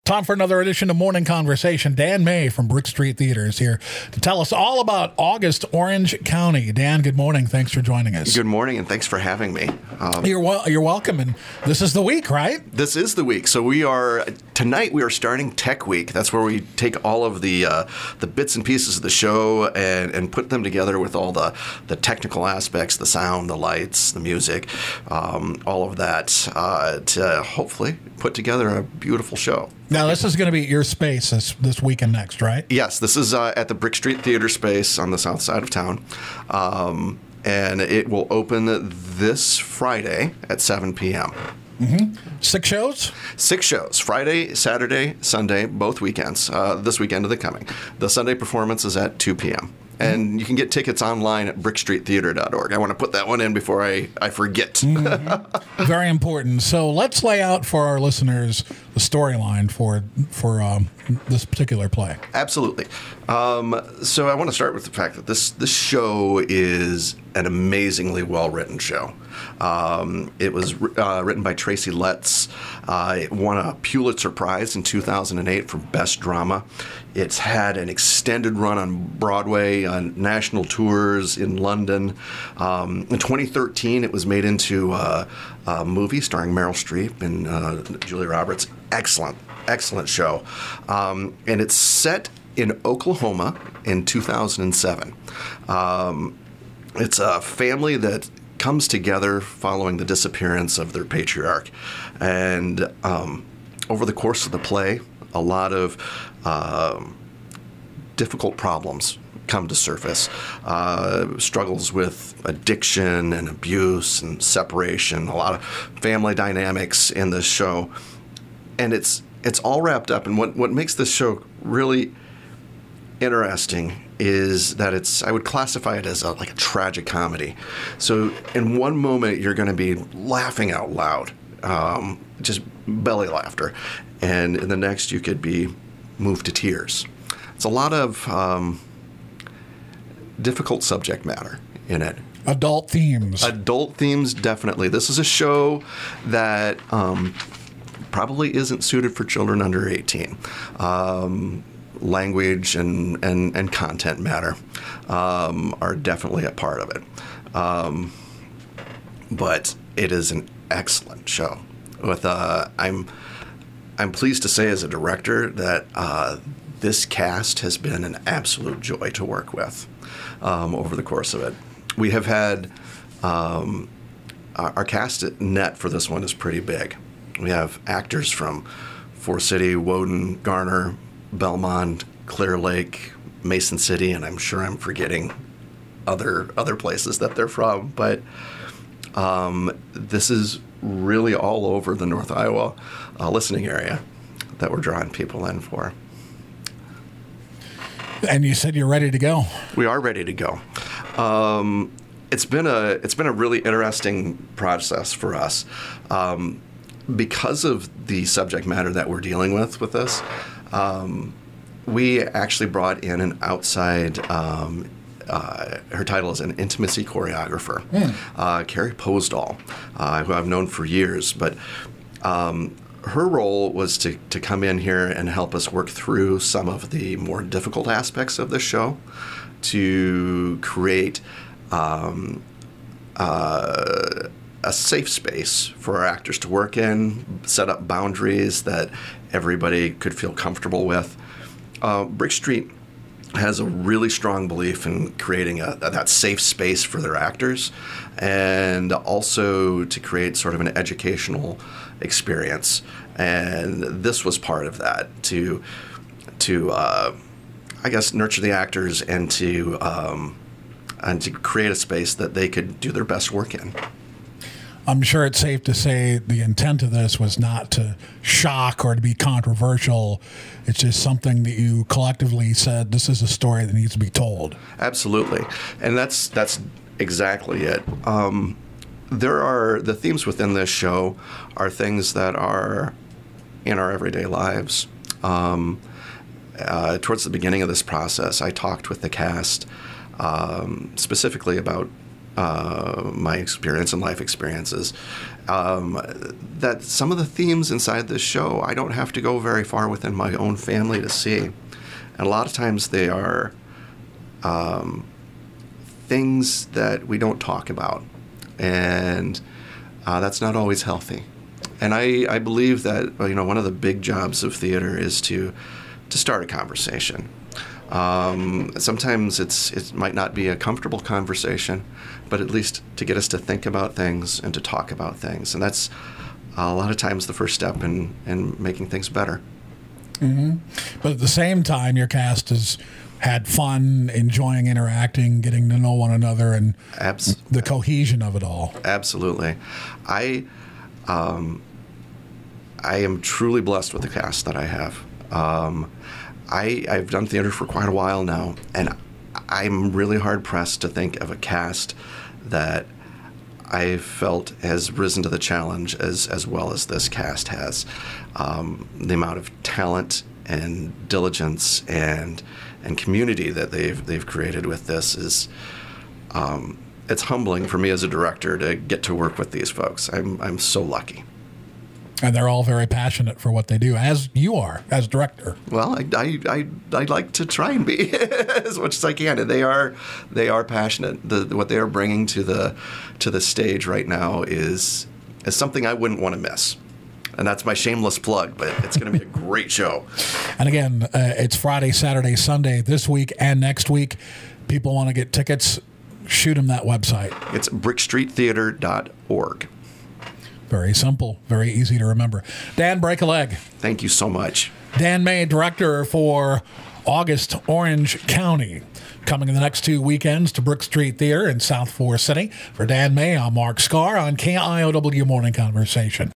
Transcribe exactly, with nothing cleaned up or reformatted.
Time for another edition of Morning Conversation. Dan May from Brick Street Theater is here to tell us all about August Orange County. Dan, good morning. Thanks for joining us. Good morning, and thanks for having me. Um, you're wel- you're welcome. And this is the week, right? This is the week. So we are tonight. We are starting Tech Week. That's where we take all of the uh, the bits and pieces of the show and, and put them together with all the the technical aspects, the sound, the lights, the music, um, all of that uh, to hopefully put together a beautiful show. Now, this is going to be at your space this, this week and next, right? Yes, this is uh, at the Brick Street Theater space on the south side of town. Um, and it will open this Friday at seven p.m. Mm-hmm. Six shows? Six shows. Friday, Saturday, Sunday, both weekends. Uh, this weekend of the coming. The Sunday performance is at two p.m. And you can get tickets online at brick street theater dot org. I want to put that one in before I, I forget. Mm-hmm. Very important. So let's lay out for our listeners the storyline for for um, this particular play. Absolutely. Um, so I want to start with the fact that this, this show is an amazingly well-written show. Um, it was uh, written by Tracy Letts. Uh, it won a Pulitzer Prize in two thousand eight for Best Drama. It's had an extended run on Broadway, on national tours in London. Um, in twenty thirteen, it was made into uh, a movie starring Meryl Streep and uh, Julia Roberts. Excellent, excellent show. Um, and it's set in Oklahoma in two thousand seven. Um, it's a family that comes together following the disappearance of their patriarch. And um, over the course of the play, a lot of um, difficult problems come to surface. Uh, struggles with addiction and abuse and separation, a lot of family dynamics in this show. And it's it's all wrapped up. And what, what makes this show really interesting is that it's, I would classify it as a, like a tragic comedy. So in one moment, you're going to be laughing out loud, um, just belly laughter. And in the next, you could be moved to tears. It's a lot of um, difficult subject matter in it. Adult themes. Adult themes, definitely. This is a show that um, probably isn't suited for children under eighteen. Um, language and, and, and content matter um, are definitely a part of it. Um, but it is an excellent show. With uh, I'm I'm pleased to say as a director that uh, this cast has been an absolute joy to work with um, over the course of it. We have had um, our, our cast at net for this one is pretty big. We have actors from Forest City, Woden, Garner, Belmont, Clear Lake, Mason City, and I'm sure I'm forgetting other other places that they're from. But um, this is really all over the North Iowa uh, listening area that we're drawing people in for. And you said you're ready to go. We are ready to go. Um, it's been a it's been a really interesting process for us um, because of the subject matter that we're dealing with with this. Um, we actually brought in an outside, um, uh, her title is an intimacy choreographer, mm. uh, Carrie Posdahl, uh, who I've known for years. But um, her role was to, to come in here and help us work through some of the more difficult aspects of the show to create um, uh, a safe space for our actors to work in, set up boundaries that everybody could feel comfortable with. Uh, Brick Street has a really strong belief in creating a, that safe space for their actors and also to create sort of an educational experience. And this was part of that, to, to uh, I guess, nurture the actors and to, um, and to create a space that they could do their best work in. I'm sure it's safe to say the intent of this was not to shock or to be controversial. It's just something that you collectively said, this is a story that needs to be told. Absolutely. And that's that's exactly it. Um, there are, the themes within this show are things that are in our everyday lives. Um, uh, towards the beginning of this process, I talked with the cast um, specifically about uh, my experience and life experiences, um, that some of the themes inside this show, I don't have to go very far within my own family to see. And a lot of times they are um, things that we don't talk about. And uh, that's not always healthy. And I, I believe that, you know, one of the big jobs of theater is to to start a conversation. Um, sometimes it's it might not be a comfortable conversation, but at least to get us to think about things and to talk about things. And that's a lot of times the first step in, in making things better. Mm-hmm. But at the same time, your cast has had fun, enjoying interacting, getting to know one another, and Abs- the cohesion of it all. Absolutely. I, um, I am truly blessed with the cast that I have. Um, I, I've done theater for quite a while now, and I'm really hard-pressed to think of a cast that I felt has risen to the challenge as, as well as this cast has. Um, the amount of talent and diligence and and community that they've they've created with this is um, it's humbling for me as a director to get to work with these folks. I'm I'm so lucky. And they're all very passionate for what they do, as you are, as director. Well, I, I, I, I like to try and be as much as I can, and they are they are passionate. The, what they are bringing to the to the stage right now is is something I wouldn't want to miss. And that's my shameless plug, but it's going to be a great show. And again, uh, it's Friday, Saturday, Sunday this week and next week. People want to get tickets, shoot them that website. It's brick street theater dot org. Very simple, very easy to remember. Dan, break a leg. Thank you so much. Dan May, director for August Orange County. Coming in the next two weekends to Brook Street Theater in South Forest City. For Dan May, I'm Mark Scar on K I O W Morning Conversation.